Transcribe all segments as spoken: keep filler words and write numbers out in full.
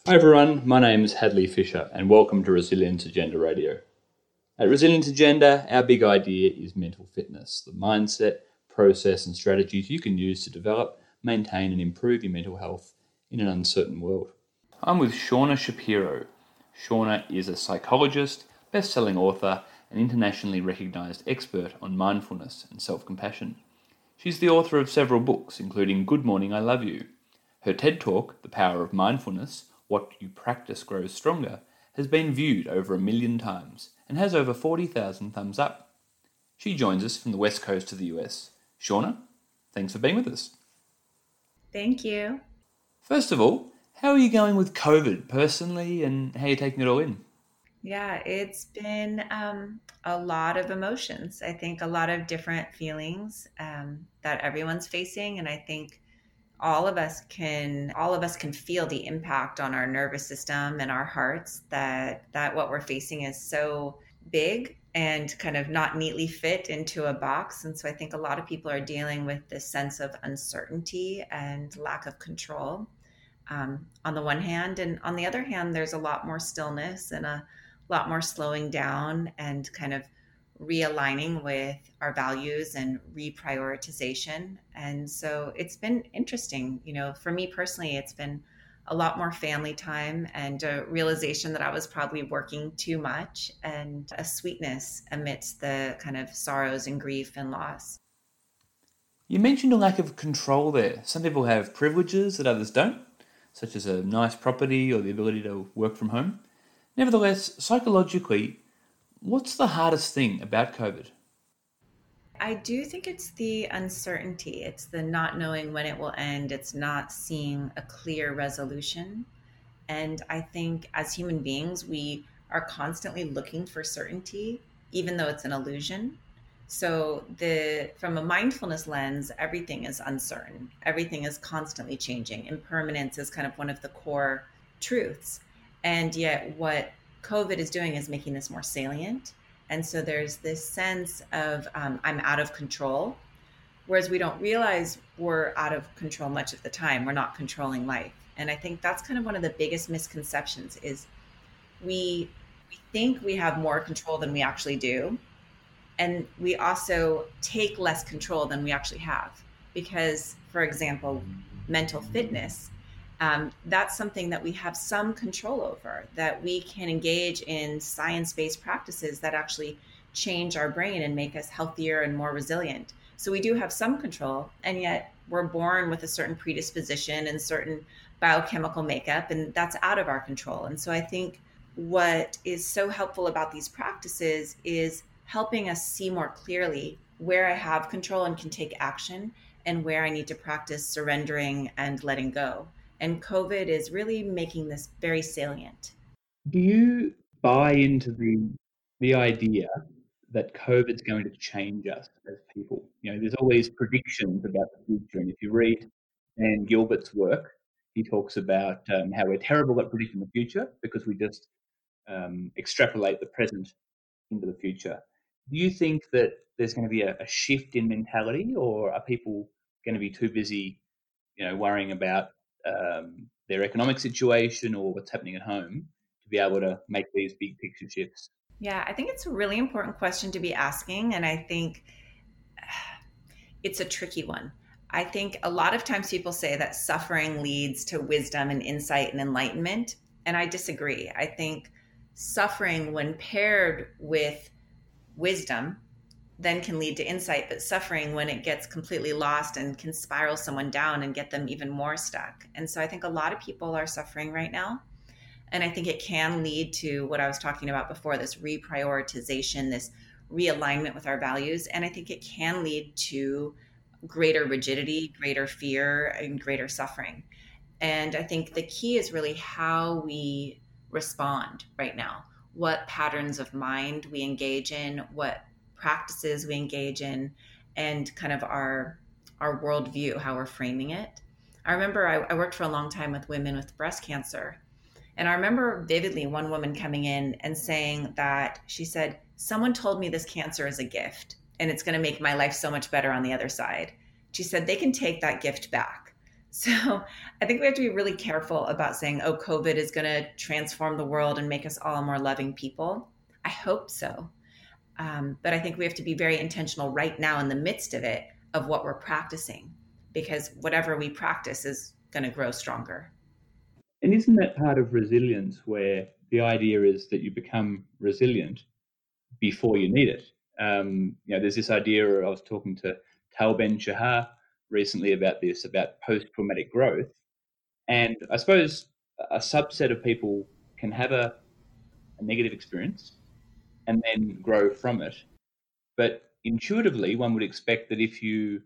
Hi everyone, my name is Hadley Fisher and welcome to Resilience Agenda Radio. At Resilience Agenda, our big idea is mental fitness, the mindset, process and strategies you can use to develop, maintain and improve your mental health in an uncertain world. I'm with Shauna Shapiro. Shauna is a psychologist, best-selling author and internationally recognised expert on mindfulness and self-compassion. She's the author of several books, including Good Morning, I Love You. Her TED Talk, The Power of Mindfulness, What You Practice Grows Stronger, has been viewed over a million times and has over forty thousand thumbs up. She joins us from the west coast of the U S. Shauna, thanks for being with us. Thank you. First of all, how are you going with COVID personally and how are you taking it all in? Yeah, it's been um, a lot of emotions. I think a lot of different feelings um, that everyone's facing, and I think all of us can all of us can feel the impact on our nervous system and our hearts that that what we're facing is so big and kind of not neatly fit into a box. And so I think a lot of people are dealing with this sense of uncertainty and lack of control um, on the one hand. And on the other hand, there's a lot more stillness and a lot more slowing down and kind of realigning with our values and reprioritization. And so it's been interesting. You know, for me personally, it's been a lot more family time and a realization that I was probably working too much and a sweetness amidst the kind of sorrows and grief and loss. You mentioned a lack of control there. Some people have privileges that others don't, such as a nice property or the ability to work from home. Nevertheless, psychologically, what's the hardest thing about COVID? I do think it's the uncertainty. It's the not knowing when it will end. It's not seeing a clear resolution. And I think as human beings, we are constantly looking for certainty, even though it's an illusion. So the from a mindfulness lens, everything is uncertain. Everything is constantly changing. Impermanence is kind of one of the core truths. And yet what COVID is doing is making this more salient. And so there's this sense of um, I'm out of control, whereas we don't realize we're out of control much of the time. We're not controlling life. And I think that's kind of one of the biggest misconceptions is we we think we have more control than we actually do, and we also take less control than we actually have. Because, for example, mental fitness, um, that's something that we have some control over, that we can engage in science-based practices that actually change our brain and make us healthier and more resilient. So we do have some control, and yet we're born with a certain predisposition and certain biochemical makeup, and that's out of our control. And so I think what is so helpful about these practices is helping us see more clearly where I have control and can take action and where I need to practice surrendering and letting go. And COVID is really making this very salient. Do you buy into the the idea that COVID's going to change us as people? You know, there's always predictions about the future, and if you read Dan Gilbert's work, he talks about um, how we're terrible at predicting the future because we just um, extrapolate the present into the future. Do you think that there's going to be a, a shift in mentality, or are people going to be too busy, you know, worrying about um, their economic situation or what's happening at home to be able to make these big picture shifts? Yeah, I think it's a really important question to be asking. And I think it's a tricky one. I think a lot of times people say that suffering leads to wisdom and insight and enlightenment. And I disagree. I think suffering, when paired with wisdom, then can lead to insight, but suffering, when it gets completely lost, and can spiral someone down and get them even more stuck. And so I think a lot of people are suffering right now. And I think it can lead to what I was talking about before, this reprioritization, this realignment with our values. And I think it can lead to greater rigidity, greater fear, and greater suffering. And I think the key is really how we respond right now, what patterns of mind we engage in, what practices we engage in, and kind of our our worldview, how we're framing it. I remember I, I worked for a long time with women with breast cancer. And I remember vividly one woman coming in and saying that she said, someone told me this cancer is a gift and it's going to make my life so much better on the other side. She said they can take that gift back. So I think we have to be really careful about saying, oh, COVID is going to transform the world and make us all more loving people. I hope so. Um, but I think we have to be very intentional right now in the midst of it, of what we're practicing, because whatever we practice is going to grow stronger. And isn't that part of resilience, where the idea is that you become resilient before you need it? Um, you know, there's this idea, I was talking to Tal Ben-Shahar recently about this, about post-traumatic growth. And I suppose a subset of people can have a, a negative experience and then grow from it. But intuitively, one would expect that if you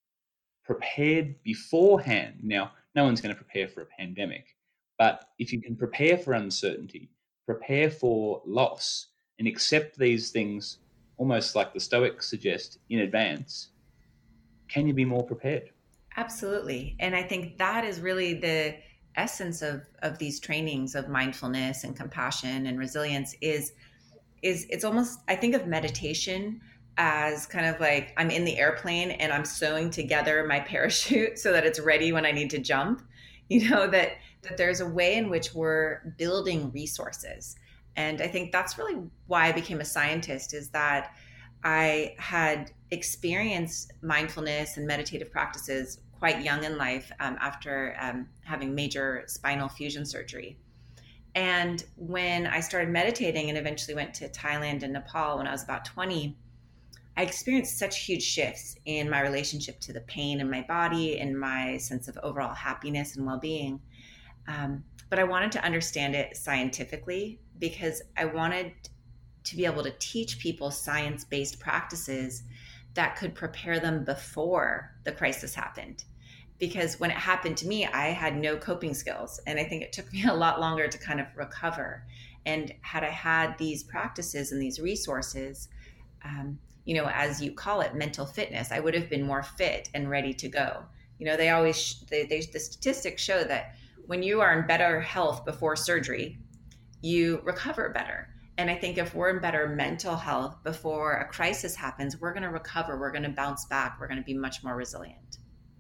prepared beforehand, now, no one's going to prepare for a pandemic, but if you can prepare for uncertainty, prepare for loss, and accept these things almost like the Stoics suggest in advance, can you be more prepared? Absolutely. And I think that is really the essence of, of these trainings of mindfulness and compassion and resilience is, is it's almost, I think of meditation as kind of like I'm in the airplane and I'm sewing together my parachute so that it's ready when I need to jump. You know, that that there's a way in which we're building resources. And I think that's really why I became a scientist, is that I had experienced mindfulness and meditative practices quite young in life, um, after um, having major spinal fusion surgery. And when I started meditating and eventually went to Thailand and Nepal when I was about twenty, I experienced such huge shifts in my relationship to the pain in my body and my sense of overall happiness and well-being. Um, but I wanted to understand it scientifically, because I wanted to be able to teach people science-based practices that could prepare them before the crisis happened. Because when it happened to me, I had no coping skills. And I think it took me a lot longer to kind of recover. And had I had these practices and these resources, um, you know, as you call it, mental fitness, I would have been more fit and ready to go. You know, they always, they, they, the statistics show that when you are in better health before surgery, you recover better. And I think if we're in better mental health before a crisis happens, we're going to recover, we're going to bounce back, we're going to be much more resilient.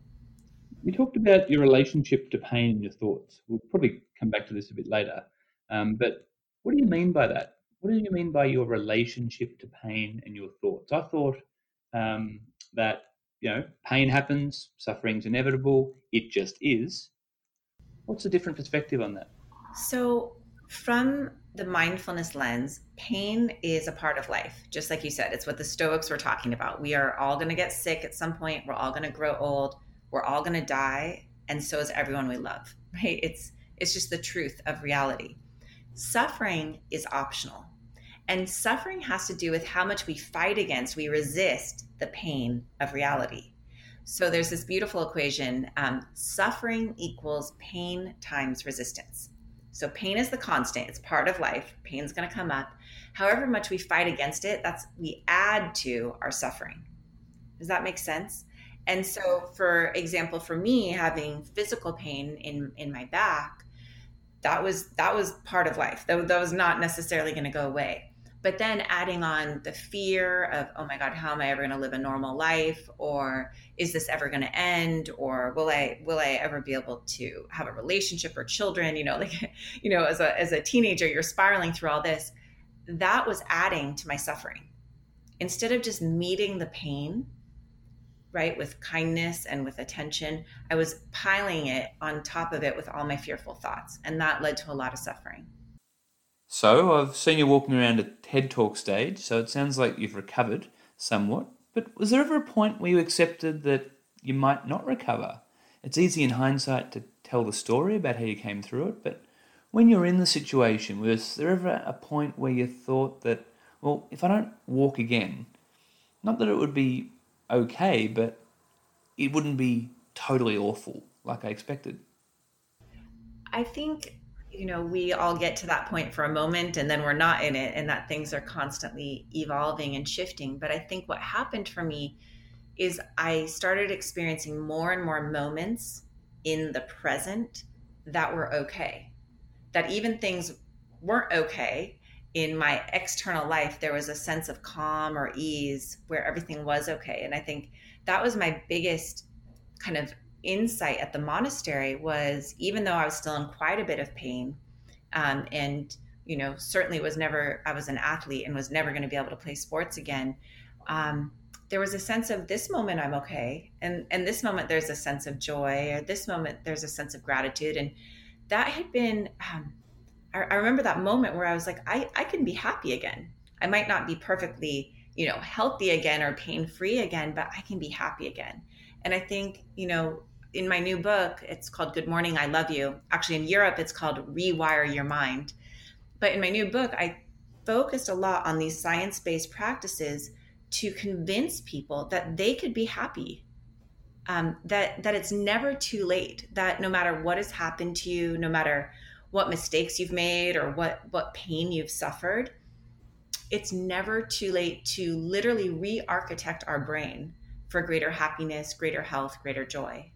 You talked about your relationship to pain and your thoughts. We'll probably come back to this a bit later. Um, but what do you mean by that? What do you mean by your relationship to pain and your thoughts? I thought um, that, you know, pain happens, suffering's inevitable, it just is. What's a different perspective on that? So, from the mindfulness lens, pain is a part of life. Just like you said, it's what the Stoics were talking about. We are all going to get sick at some point. We're all going to grow old. We're all going to die. And so is everyone we love, right? It's, it's just the truth of reality. Suffering is optional. And suffering has to do with how much we fight against, we resist the pain of reality. So there's this beautiful equation, um, suffering equals pain times resistance. So pain is the constant, it's part of life, pain's gonna come up. However much we fight against it, that's we add to our suffering. Does that make sense? And so, for example, for me, having physical pain in, in my back, that was that was part of life. That, that was not necessarily gonna go away. But then adding on the fear of, oh my God, how am I ever going to live a normal life? Or is this ever going to end? Or will I will I ever be able to have a relationship or children? You know, like, you know, as a as a teenager, you're spiraling through all this. That was adding to my suffering. Instead of just meeting the pain, right, with kindness and with attention, I was piling it on top of it with all my fearful thoughts. And that led to a lot of suffering. So, I've seen you walking around a TED Talk stage, so it sounds like you've recovered somewhat. But was there ever a point where you accepted that you might not recover? It's easy in hindsight to tell the story about how you came through it, but when you're in the situation, was there ever a point where you thought that, well, if I don't walk again, not that it would be okay, but it wouldn't be totally awful like I expected? I think, you know, we all get to that point for a moment and then we're not in it, and that things are constantly evolving and shifting. But I think what happened for me is I started experiencing more and more moments in the present that were okay. That even things weren't okay in my external life, there was a sense of calm or ease where everything was okay. And I think that was my biggest kind of insight at the monastery was, even though I was still in quite a bit of pain, um, and you know, certainly was never, I was an athlete and was never going to be able to play sports again. Um, there was a sense of this moment I'm okay, and and this moment there's a sense of joy, or this moment there's a sense of gratitude, and that had been. Um, I, I remember that moment where I was like, I I can be happy again. I might not be perfectly, you know, healthy again or pain free again, but I can be happy again. And I think, you know, in my new book, it's called Good Morning, I Love You. Actually, in Europe, it's called Rewire Your Mind. But in my new book, I focused a lot on these science-based practices to convince people that they could be happy, um, that that it's never too late, that no matter what has happened to you, no matter what mistakes you've made or what, what pain you've suffered, it's never too late to literally re-architect our brain for greater happiness, greater health, greater joy.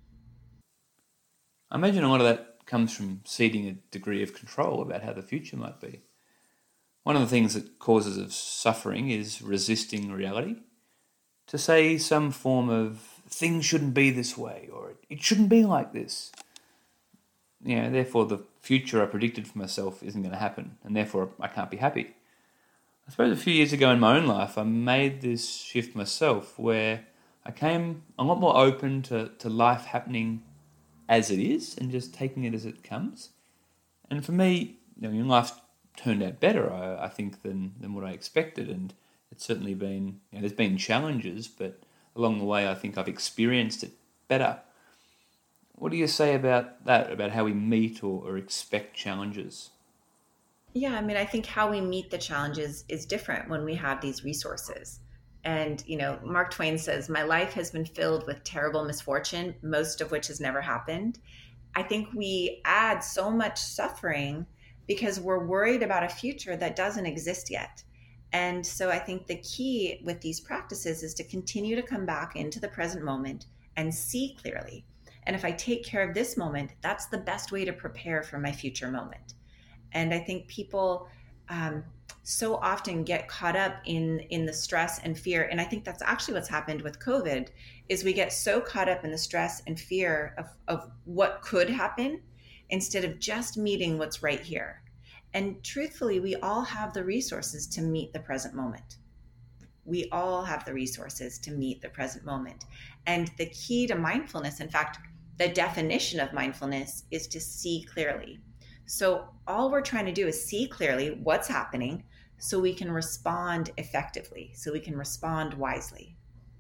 I imagine a lot of that comes from ceding a degree of control about how the future might be. One of the things that causes of suffering is resisting reality. To say some form of things shouldn't be this way, or it shouldn't be like this. You know, therefore the future I predicted for myself isn't going to happen, and therefore I can't be happy. I suppose a few years ago in my own life, I made this shift myself where I came a lot more open to, to life happening as it is and just taking it as it comes. And for me, you know, life turned out better, I, I think, than, than what I expected. And it's certainly been, you know, there's been challenges, but along the way, I think I've experienced it better. What do you say about that, about how we meet or, or expect challenges? Yeah, I mean, I think how we meet the challenges is different when we have these resources. And, you know, Mark Twain says, my life has been filled with terrible misfortune, most of which has never happened. I think we add so much suffering because we're worried about a future that doesn't exist yet. And so I think the key with these practices is to continue to come back into the present moment and see clearly. And if I take care of this moment, that's the best way to prepare for my future moment. And I think people um, so often get caught up in in the stress and fear. And I think that's actually what's happened with COVID, is we get so caught up in the stress and fear of, of what could happen instead of just meeting what's right here. And truthfully, we all have the resources to meet the present moment. We all have the resources to meet the present moment. And the key to mindfulness, in fact, the definition of mindfulness is to see clearly. So all we're trying to do is see clearly what's happening so we can respond effectively, so we can respond wisely.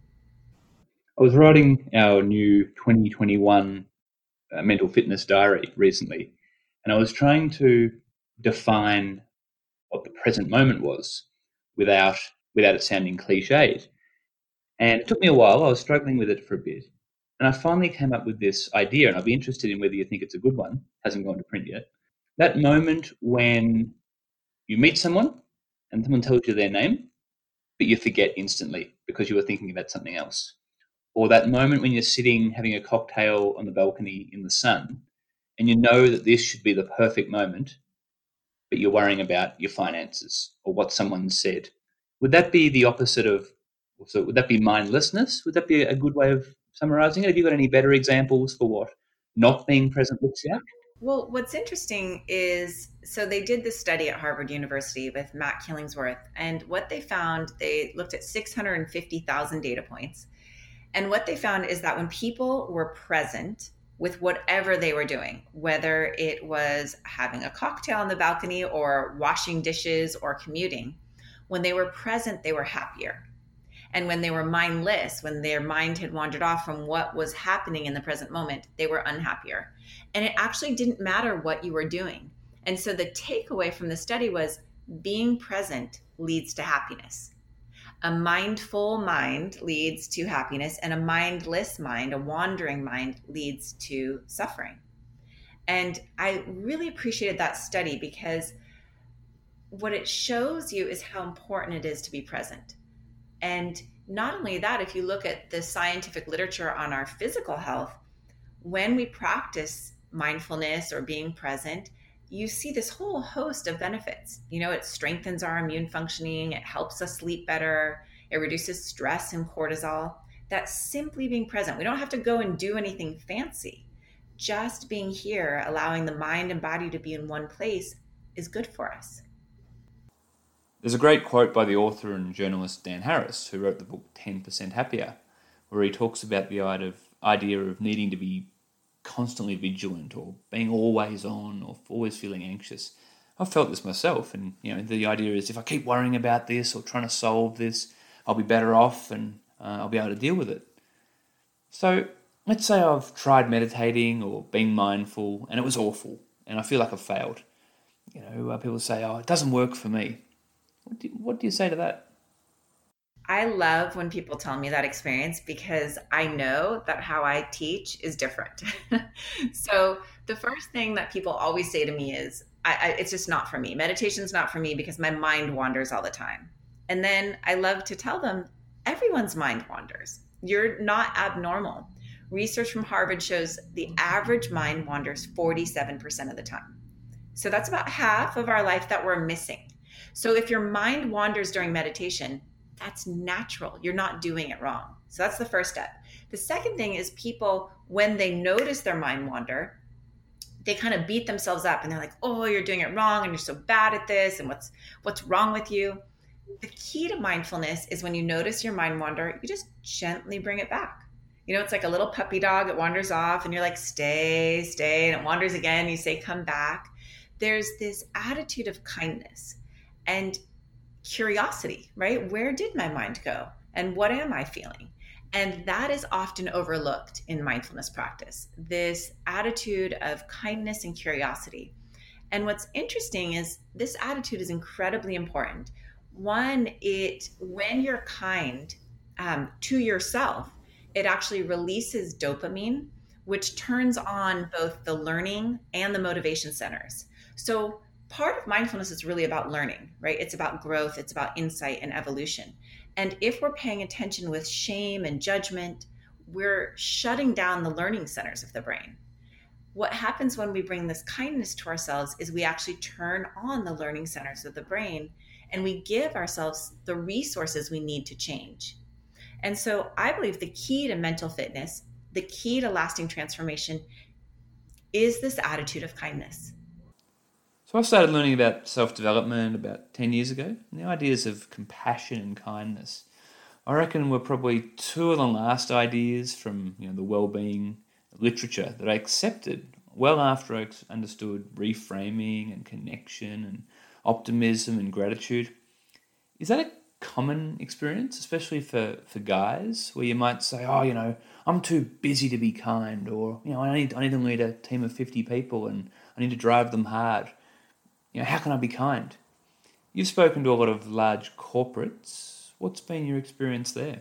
I was writing our new twenty twenty-one uh, mental fitness diary recently, and I was trying to define what the present moment was without without it sounding cliched. And it took me a while. I was struggling with it for a bit. And I finally came up with this idea, and I'd be interested in whether you think it's a good one. It hasn't gone to print yet. That moment when you meet someone and someone tells you their name, but you forget instantly because you were thinking about something else. Or that moment when you're sitting having a cocktail on the balcony in the sun and you know that this should be the perfect moment, but you're worrying about your finances or what someone said. Would that be the opposite of, so would that be mindlessness? Would that be a good way of summarizing it? Have you got any better examples for what not being present looks like? Well, what's interesting is, so they did this study at Harvard University with Matt Killingsworth, and what they found, they looked at six hundred fifty thousand data points. And what they found is that when people were present with whatever they were doing, whether it was having a cocktail on the balcony or washing dishes or commuting, when they were present, they were happier. And when they were mindless, when their mind had wandered off from what was happening in the present moment, they were unhappier. And it actually didn't matter what you were doing. And so the takeaway from the study was being present leads to happiness. A mindful mind leads to happiness, and a mindless mind, a wandering mind, leads to suffering. And I really appreciated that study because what it shows you is how important it is to be present. And not only that, if you look at the scientific literature on our physical health, when we practice mindfulness or being present, you see this whole host of benefits. You know, it strengthens our immune functioning, it helps us sleep better, it reduces stress and cortisol. that simply being present, we don't have to go and do anything fancy. Just being here, allowing the mind and body to be in one place is good for us. There's a great quote by the author and journalist Dan Harris, who wrote the book ten percent Happier, where he talks about the idea of needing to be constantly vigilant or being always on or always feeling anxious. I've felt this myself, and you know the idea is if I keep worrying about this or trying to solve this, I'll be better off and uh, I'll be able to deal with it. So let's say I've tried meditating or being mindful and it was awful and I feel like I've failed. You know, uh, people say, oh, it doesn't work for me. What do, what do you say to that? I love when people tell me that experience because I know that how I teach is different. So the first thing that people always say to me is, I, I, it's just not for me. Meditation's not for me because my mind wanders all the time. And then I love to tell them, everyone's mind wanders. You're not abnormal. Research from Harvard shows the average mind wanders forty-seven percent of the time. So that's about half of our life that we're missing. So if your mind wanders during meditation, that's natural. You're not doing it wrong. So that's the first step. The second thing is people, when they notice their mind wander, they kind of beat themselves up and they're like, oh, you're doing it wrong and you're so bad at this and what's what's wrong with you? The key to mindfulness is when you notice your mind wander, you just gently bring it back. You know, it's like a little puppy dog. It wanders off and you're like, stay, stay. And it wanders again. You say, come back. There's this attitude of kindness and curiosity, right? Where did my mind go? And what am I feeling? And that is often overlooked in mindfulness practice, this attitude of kindness and curiosity. And what's interesting is this attitude is incredibly important. One, it when you're kind um, to yourself, it actually releases dopamine, which turns on both the learning and the motivation centers. So part of mindfulness is really about learning, right? It's about growth, it's about insight and evolution. And if we're paying attention with shame and judgment, we're shutting down the learning centers of the brain. What happens when we bring this kindness to ourselves is we actually turn on the learning centers of the brain and we give ourselves the resources we need to change. And so I believe the key to mental fitness, the key to lasting transformation is this attitude of kindness. So I started learning about self-development about ten years ago, and the ideas of compassion and kindness, I reckon, were probably two of the last ideas from you know the well-being literature that I accepted well after I understood reframing and connection and optimism and gratitude. Is that a common experience, especially for, for guys, where you might say, oh, you know, I'm too busy to be kind, or, you know, I need I need to lead a team of fifty people and I need to drive them hard. You know, how can I be kind? You've spoken to a lot of large corporates. What's been your experience there?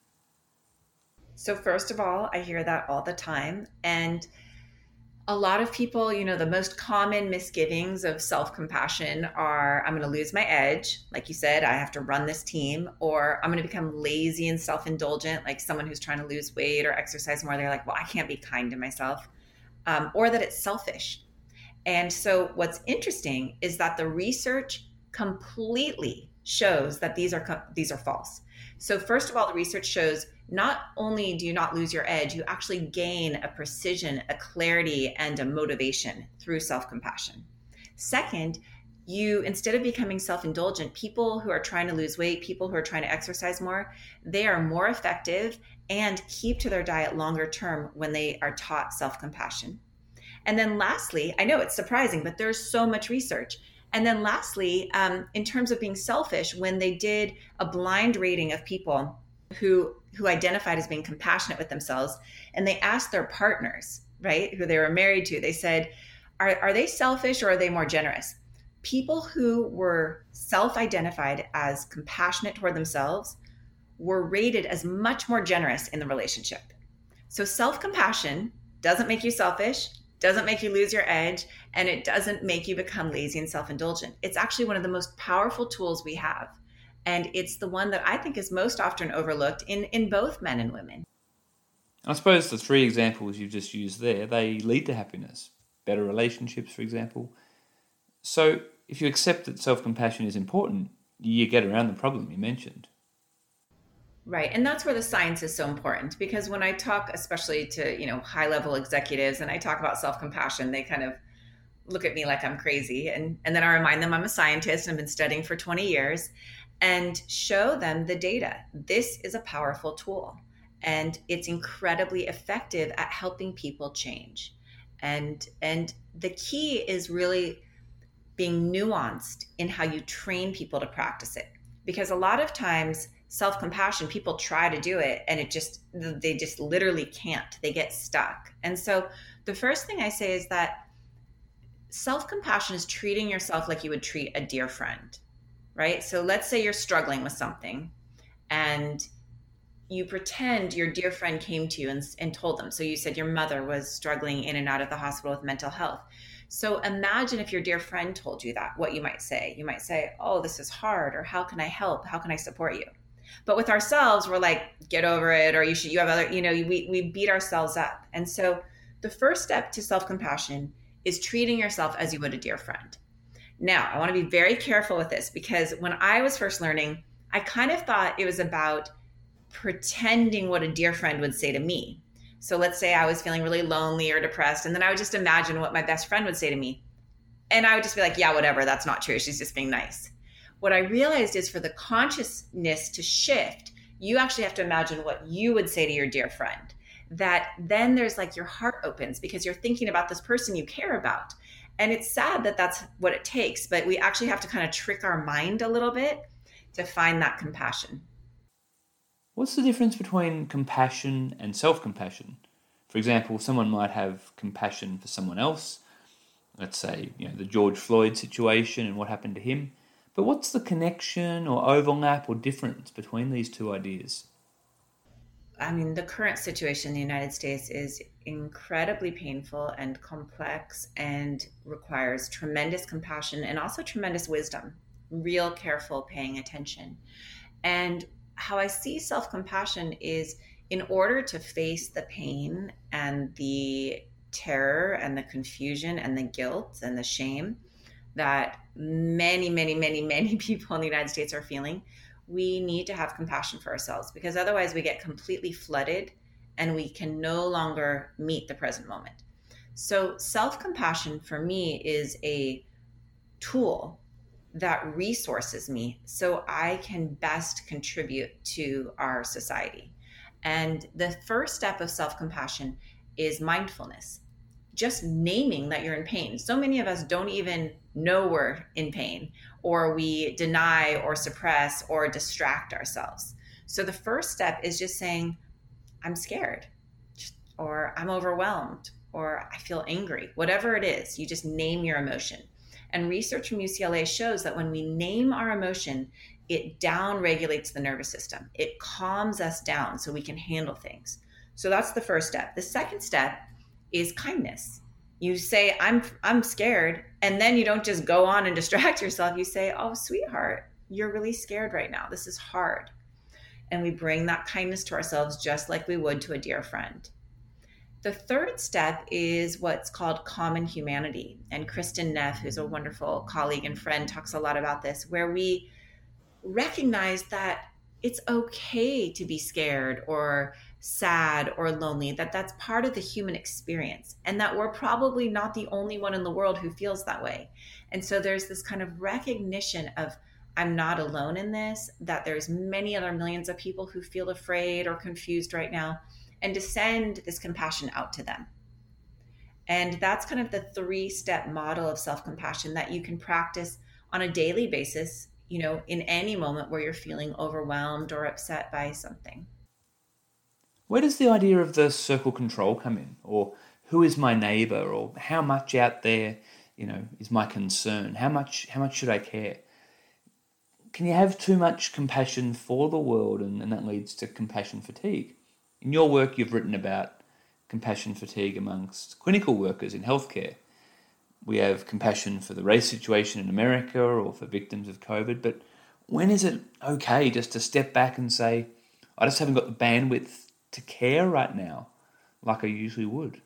So first of all, I hear that all the time. And a lot of people, you know, the most common misgivings of self-compassion are, I'm going to lose my edge. Like you said, I have to run this team, or I'm going to become lazy and self-indulgent, like someone who's trying to lose weight or exercise more. They're like, well, I can't be kind to myself. Um, or that it's selfish. And so what's interesting is that the research completely shows that these are these are false. So first of all, the research shows not only do you not lose your edge, you actually gain a precision, a clarity, and a motivation through self-compassion. Second, you, instead of becoming self-indulgent, people who are trying to lose weight, people who are trying to exercise more, they are more effective and keep to their diet longer term when they are taught self-compassion. And then lastly, I know it's surprising, but there's so much research. And then lastly, um, in terms of being selfish, when they did a blind rating of people who who identified as being compassionate with themselves, and they asked their partners, right, who they were married to, they said, are, are they selfish or are they more generous? People who were self-identified as compassionate toward themselves were rated as much more generous in the relationship. So self-compassion doesn't make you selfish, doesn't make you lose your edge, and it doesn't make you become lazy and self-indulgent. It's actually one of the most powerful tools we have. And it's the one that I think is most often overlooked in, in both men and women. I suppose the three examples you just used there, they lead to happiness, better relationships, for example. So if you accept that self-compassion is important, you get around the problem you mentioned. Right. And that's where the science is so important, because when I talk, especially to, you know, high level executives, and I talk about self-compassion, they kind of look at me like I'm crazy. And, and then I remind them I'm a scientist and I've been studying for twenty years, and show them the data. This is a powerful tool and it's incredibly effective at helping people change. And, and the key is really being nuanced in how you train people to practice it. Because a lot of times, self-compassion, people try to do it and it just, they just literally can't. They get stuck. And so the first thing I say is that self-compassion is treating yourself like you would treat a dear friend, right? So let's say you're struggling with something and you pretend your dear friend came to you and, and told them. So you said your mother was struggling in and out of the hospital with mental health. So imagine if your dear friend told you that, what you might say. You might say, oh, this is hard, or how can I help? How can I support you? But with ourselves, we're like, get over it, or you should, you have other, you know, we, we beat ourselves up. And so the first step to self-compassion is treating yourself as you would a dear friend. Now, I want to be very careful with this, because when I was first learning, I kind of thought it was about pretending what a dear friend would say to me. So let's say I was feeling really lonely or depressed, and then I would just imagine what my best friend would say to me. And I would just be like, yeah, whatever, that's not true. She's just being nice. What I realized is, for the consciousness to shift, you actually have to imagine what you would say to your dear friend. That then there's like, your heart opens because you're thinking about this person you care about. And it's sad that that's what it takes, but we actually have to kind of trick our mind a little bit to find that compassion. What's the difference between compassion and self-compassion? For example, someone might have compassion for someone else. Let's say, you know, the George Floyd situation and what happened to him. But what's the connection or overlap or difference between these two ideas? I mean, the current situation in the United States is incredibly painful and complex and requires tremendous compassion and also tremendous wisdom, real careful paying attention. And how I see self-compassion is, in order to face the pain and the terror and the confusion and the guilt and the shame that many, many, many, many people in the United States are feeling, we need to have compassion for ourselves, because otherwise we get completely flooded and we can no longer meet the present moment. So self-compassion for me is a tool that resources me so I can best contribute to our society. And the first step of self-compassion is mindfulness. Just naming that you're in pain. So many of us don't even know we're in pain, or we deny or suppress or distract ourselves. So the first step is just saying, I'm scared, or I'm overwhelmed, or I feel angry. Whatever it is, you just name your emotion. And research from U C L A shows that when we name our emotion, it down regulates the nervous system. It calms us down so we can handle things. So that's the first step. The second step is kindness. You say, I'm I'm scared, and then you don't just go on and distract yourself. You say, oh, sweetheart, you're really scared right now. This is hard. And we bring that kindness to ourselves just like we would to a dear friend. The third step is what's called common humanity. And Kristen Neff, who's a wonderful colleague and friend, talks a lot about this, where we recognize that it's okay to be scared or sad or lonely, that that's part of the human experience, and that we're probably not the only one in the world who feels that way. And so there's this kind of recognition of, I'm not alone in this, that there's many other millions of people who feel afraid or confused right now, and to send this compassion out to them. And that's kind of the three-step model of self-compassion that you can practice on a daily basis, you know, in any moment where you're feeling overwhelmed or upset by something. Where does the idea of the circle control come in? Or who is my neighbor? Or how much out there, you know, is my concern? How much how much should I care? Can you have too much compassion for the world, and, and that leads to compassion fatigue? In your work, you've written about compassion fatigue amongst clinical workers in healthcare. We have compassion for the race situation in America or for victims of COVID, but when is it okay just to step back and say, I just haven't got the bandwidth to care right now like I usually would?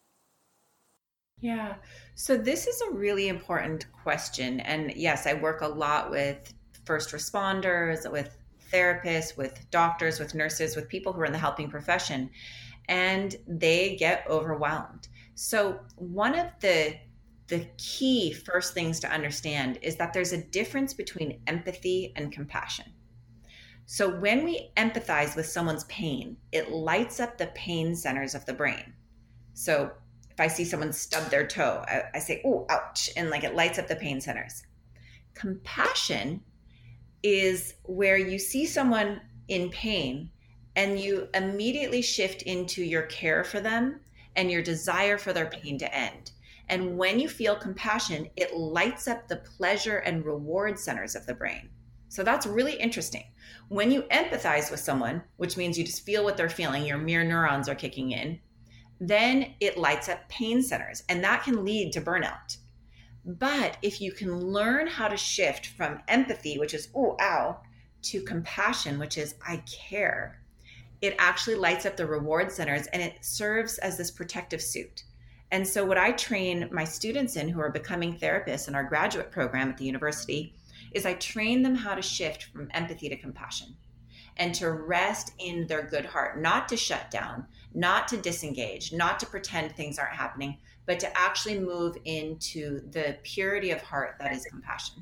Yeah. So this is a really important question. And yes, I work a lot with first responders, with therapists, with doctors, with nurses, with people who are in the helping profession, and they get overwhelmed. So one of the the key first things to understand is that there's a difference between empathy and compassion. So when we empathize with someone's pain, it lights up the pain centers of the brain. So if I see someone stub their toe, I, I say, oh, ouch, and like it lights up the pain centers. Compassion is where you see someone in pain and you immediately shift into your care for them and your desire for their pain to end. And when you feel compassion, it lights up the pleasure and reward centers of the brain. So that's really interesting. When you empathize with someone, which means you just feel what they're feeling, your mirror neurons are kicking in, then it lights up pain centers, and that can lead to burnout. But if you can learn how to shift from empathy, which is, oh, ow, to compassion, which is, I care, it actually lights up the reward centers and it serves as this protective suit. And so what I train my students in who are becoming therapists in our graduate program at the university is I train them how to shift from empathy to compassion and to rest in their good heart, not to shut down, not to disengage, not to pretend things aren't happening, but to actually move into the purity of heart that is compassion.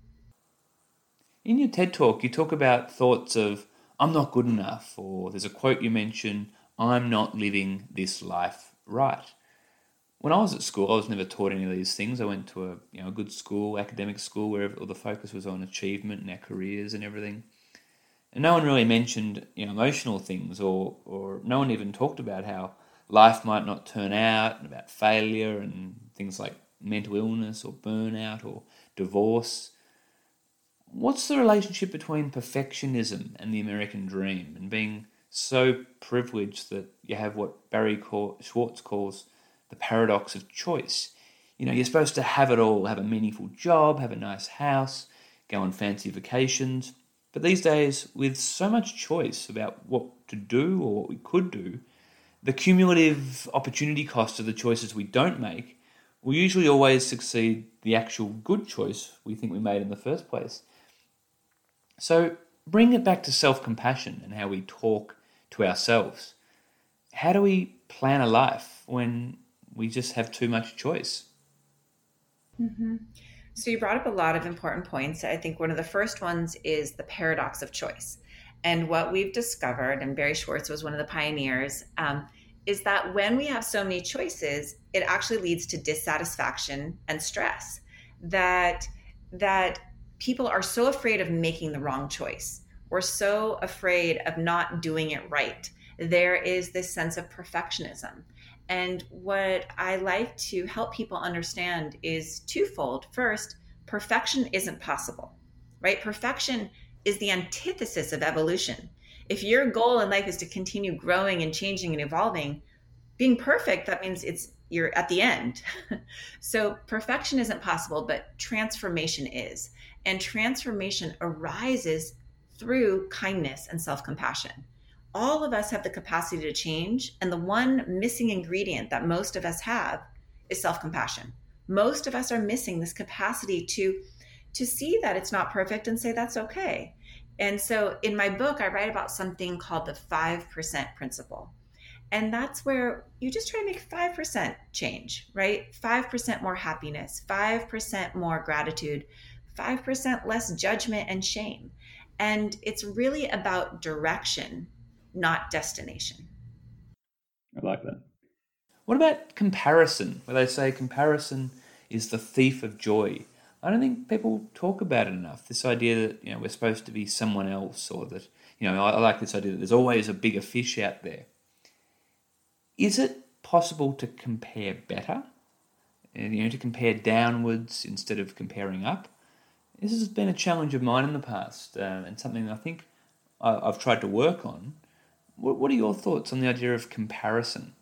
In your TED Talk, you talk about thoughts of, I'm not good enough, or there's a quote you mention, I'm not living this life right. When I was at school, I was never taught any of these things. I went to a you know a good school, academic school, where all the focus was on achievement and our careers and everything. And no one really mentioned you know emotional things, or or no one even talked about how life might not turn out, and about failure and things like mental illness or burnout or divorce. What's the relationship between perfectionism and the American dream, and being so privileged that you have what Barry Schwartz calls the paradox of choice? You know, you're supposed to have it all, have a meaningful job, have a nice house, go on fancy vacations. But these days, with so much choice about what to do or what we could do, the cumulative opportunity cost of the choices we don't make will usually always succeed the actual good choice we think we made in the first place. So bring it back to self-compassion and how we talk to ourselves. How do we plan a life when we just have too much choice? Mm-hmm. So you brought up a lot of important points. I think one of the first ones is the paradox of choice. And what we've discovered, and Barry Schwartz was one of the pioneers, um, is that when we have so many choices, it actually leads to dissatisfaction and stress. That, that people are so afraid of making the wrong choice. We're so afraid of not doing it right. There is this sense of perfectionism. And what I like to help people understand is twofold. First, perfection isn't possible, right? Perfection is the antithesis of evolution. If your goal in life is to continue growing and changing and evolving, being perfect, that means it's you're at the end. So perfection isn't possible, but transformation is. And transformation arises through kindness and self-compassion. All of us have the capacity to change, and the one missing ingredient that most of us have is self-compassion. Most of us are missing this capacity to, to see that it's not perfect and say that's okay. And so in my book, I write about something called the five percent principle. And that's where you just try to make five percent change, right? five percent more happiness, five percent more gratitude, five percent less judgment and shame. And it's really about direction, not destination. I like that. What about comparison, where they say comparison is the thief of joy? I don't think people talk about it enough. This idea that you know we're supposed to be someone else, or that you know I, I like this idea that there's always a bigger fish out there. Is it possible to compare better? And, you know, to compare downwards instead of comparing up? This has been a challenge of mine in the past, uh, and something I think I, I've tried to work on. What, what are your thoughts on the idea of comparison?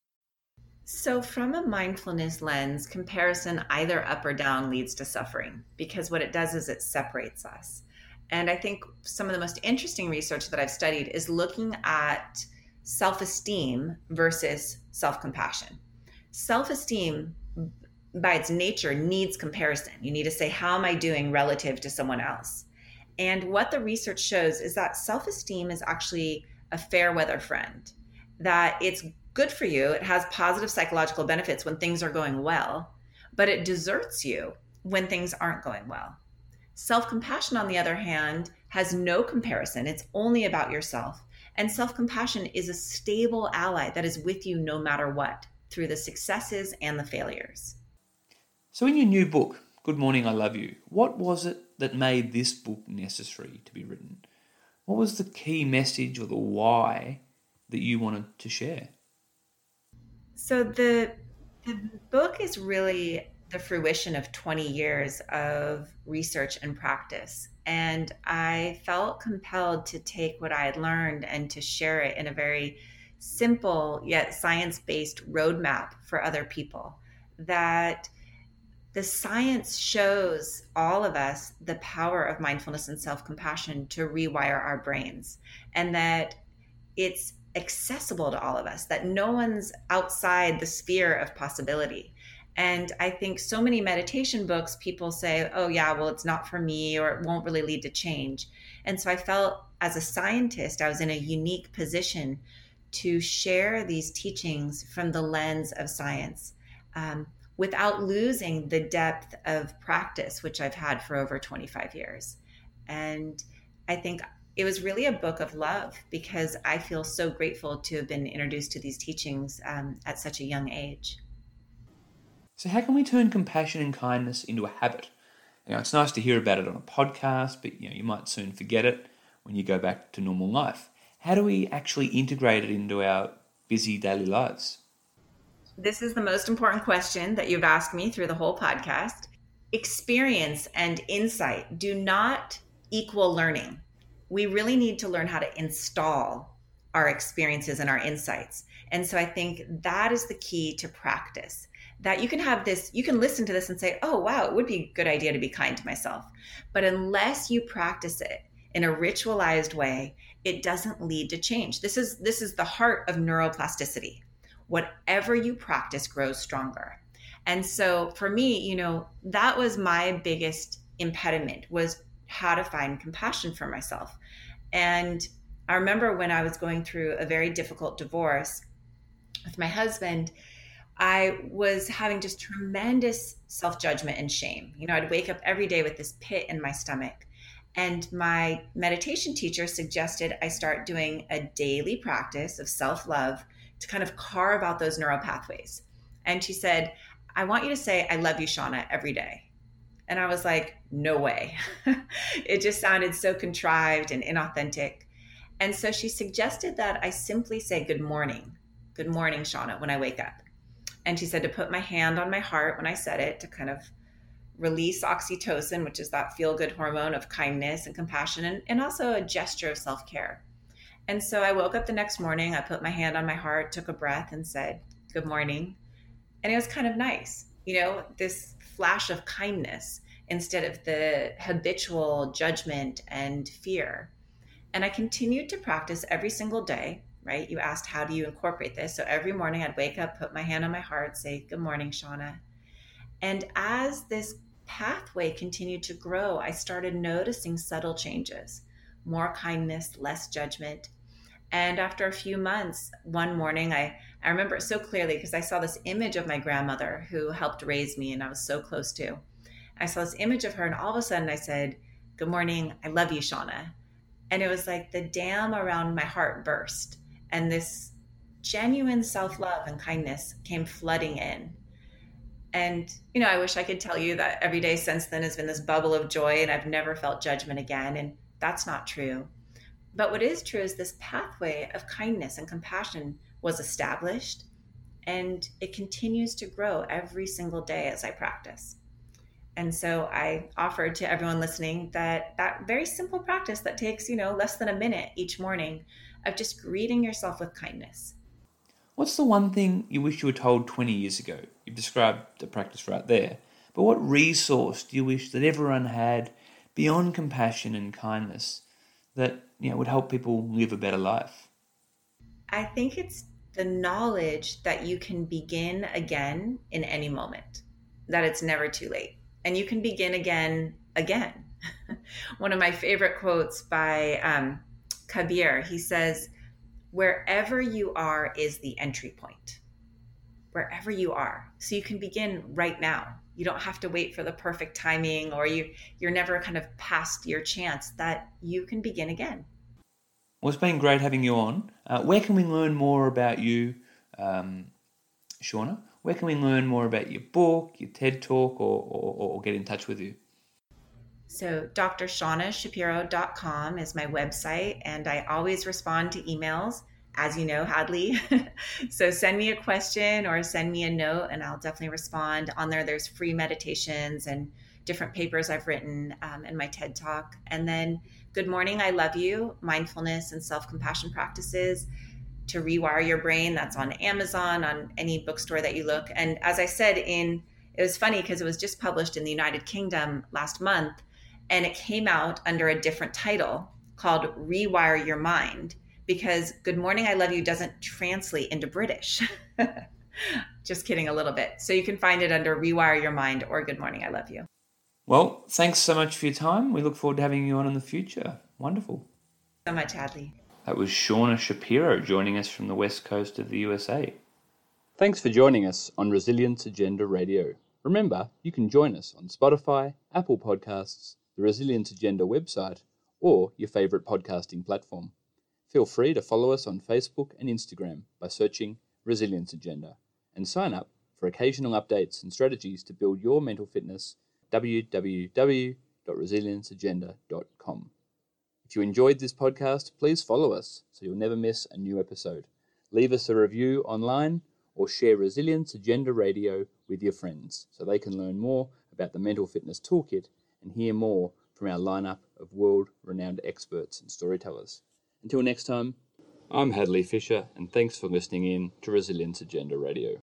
So from a mindfulness lens, comparison either up or down leads to suffering, because what it does is it separates us. And I think some of the most interesting research that I've studied is looking at self-esteem versus self-compassion. Self-esteem, by its nature, needs comparison. You need to say, how am I doing relative to someone else? And what the research shows is that self-esteem is actually a fair weather friend, that it's good for you. It has positive psychological benefits when things are going well, but it deserts you when things aren't going well. Self-compassion, on the other hand, has no comparison. It's only about yourself. And self-compassion is a stable ally that is with you no matter what, through the successes and the failures. So in your new book, Good Morning, I Love You, what was it that made this book necessary to be written? What was the key message or the why that you wanted to share? So the, the book is really the fruition of twenty years of research and practice. And I felt compelled to take what I had learned and to share it in a very simple yet science-based roadmap for other people. That the science shows all of us the power of mindfulness and self-compassion to rewire our brains, and that it's accessible to all of us, that no one's outside the sphere of possibility. And I think so many meditation books, people say, oh yeah, well, it's not for me, or it won't really lead to change. And so I felt as a scientist, I was in a unique position to share these teachings from the lens of science, um, without losing the depth of practice, which I've had for over twenty-five years. And I think it was really a book of love, because I feel so grateful to have been introduced to these teachings um, at such a young age. So how can we turn compassion and kindness into a habit? You know, it's nice to hear about it on a podcast, but you know, you might soon forget it when you go back to normal life. How do we actually integrate it into our busy daily lives? This is the most important question that you've asked me through the whole podcast. Experience and insight do not equal learning. We really need to learn how to install our experiences and our insights. And so I think that is the key to practice. That you can have this, you can listen to this and say, oh, wow, it would be a good idea to be kind to myself. But unless you practice it in a ritualized way, it doesn't lead to change. This is, this is the heart of neuroplasticity. Whatever you practice grows stronger. And so for me, you know, that was my biggest impediment, was how to find compassion for myself. And I remember when I was going through a very difficult divorce with my husband, I was having just tremendous self-judgment and shame. You know, I'd wake up every day with this pit in my stomach. And my meditation teacher suggested I start doing a daily practice of self-love to kind of carve out those neural pathways. And she said, I want you to say, I love you, Shauna, every day. And I was like, no way. It just sounded so contrived and inauthentic. And so she suggested that I simply say, good morning. Good morning, Shauna, when I wake up. And she said to put my hand on my heart when I said it, to kind of release oxytocin, which is that feel-good hormone of kindness and compassion, and, and also a gesture of self-care. And so I woke up the next morning, I put my hand on my heart, took a breath and said, good morning. And it was kind of nice, you know, this flash of kindness instead of the habitual judgment and fear. And I continued to practice every single day, right? You asked, how do you incorporate this? So every morning I'd wake up, put my hand on my heart, say, good morning, Shauna. And as this pathway continued to grow, I started noticing subtle changes, more kindness, less judgment. And after a few months, one morning, I, I remember it so clearly because I saw this image of my grandmother who helped raise me and I was so close to. I saw this image of her and all of a sudden I said, good morning, I love you, Shauna. And it was like the dam around my heart burst and this genuine self-love and kindness came flooding in. And, you know, I wish I could tell you that every day since then has been this bubble of joy and I've never felt judgment again. And that's not true. But what is true is this pathway of kindness and compassion was established and it continues to grow every single day as I practice. And so I offered to everyone listening that that very simple practice that takes, you know, less than a minute each morning of just greeting yourself with kindness. What's the one thing you wish you were told twenty years ago? You've described the practice right there. But what resource do you wish that everyone had beyond compassion and kindness that, you know, would help people live a better life? I think it's the knowledge that you can begin again in any moment, that it's never too late. And you can begin again, again. One of my favorite quotes by um, Kabir, he says, wherever you are is the entry point. Wherever you are. So you can begin right now. You don't have to wait for the perfect timing, or you, you're never kind of past your chance, that you can begin again. Well, it's been great having you on. Uh, where can we learn more about you, um, Shauna? Where can we learn more about your book, your TED Talk, or, or, or get in touch with you? So d r shauna shapiro dot com is my website, and I always respond to emails, as you know, Hadley. So send me a question or send me a note and I'll definitely respond. On there, there's free meditations and different papers I've written um, in my TED Talk. And then Good Morning, I Love You, Mindfulness and Self-Compassion Practices to Rewire Your Brain. That's on Amazon, on any bookstore that you look. And as I said, in it was funny because it was just published in the United Kingdom last month, and it came out under a different title called Rewire Your Mind, because Good Morning, I Love You doesn't translate into British. Just kidding a little bit. So you can find it under Rewire Your Mind or Good Morning, I Love You. Well, thanks so much for your time. We look forward to having you on in the future. Wonderful. So much, Hadley. That was Shauna Shapiro joining us from the west coast of the U S A. Thanks for joining us on Resilience Agenda Radio. Remember, you can join us on Spotify, Apple Podcasts, the Resilience Agenda website, or your favourite podcasting platform. Feel free to follow us on Facebook and Instagram by searching Resilience Agenda, and sign up for occasional updates and strategies to build your mental fitness at w w w dot resilience agenda dot com. If you enjoyed this podcast, please follow us so you'll never miss a new episode. Leave us a review online or share Resilience Agenda Radio with your friends so they can learn more about the Mental Fitness Toolkit and hear more from our lineup of world-renowned experts and storytellers. Until next time, I'm Hadley Fisher, and thanks for listening in to Resilience Agenda Radio.